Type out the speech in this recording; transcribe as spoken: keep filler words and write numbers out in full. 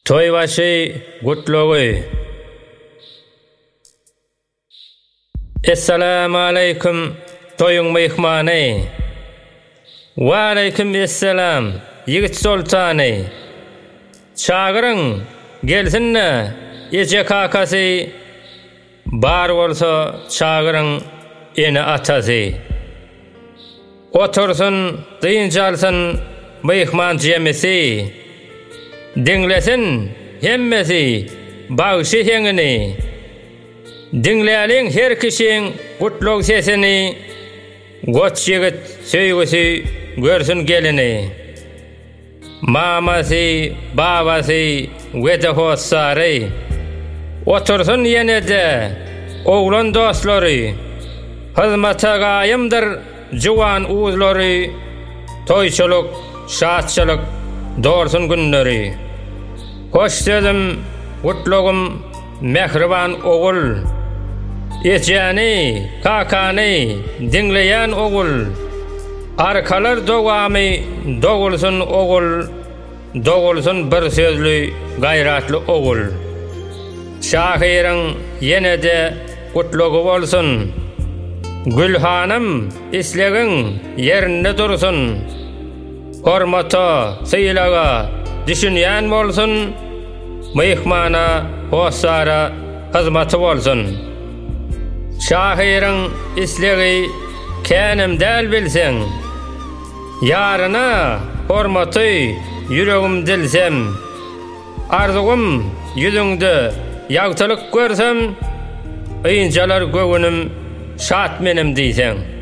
Toybaşı gutlugy. Assalamu alaykum toyun mehmany. Wa alaykum assalam Yigit Sultany. Çağırın gelsinne ece kakasy bar bolsa çağırın eni atasy. Otursun dynjalsın mehman jemesi. Dinlesin hemmesi bağışı hengini. Dinleyelim her kişinin kutluk sesini. Goç yigit söýgüsü görsün gelini. Maması, babası, wede hossary. Otursun yenede oğlan dostlary. Hizmete gaýymdyr juwan uzlary. Toyçuluk, şatçılık dorsun günleri. Hoş sözüm, kutlugum, mehriban oğul. Ejani, kakani, dinleyen oğul. Arkalar dogamy, dogulsun oğul. Dogulsun bir sözlü, gayratlı oğul. Şahirin yenede kutlugu bolsun. Gülhanım, islegin yerinde dursun. Hormata, sylaga düşünýän bolsun. Mehmana, hossara hyzmaty bolsun. Şahirin islegi känim däl bilsen. Yaryna hormaty yüregim dilsem. Arzugum yüzüňde ýagtylyk görsem. Öýünçalar gögünüm şat menim diýsen.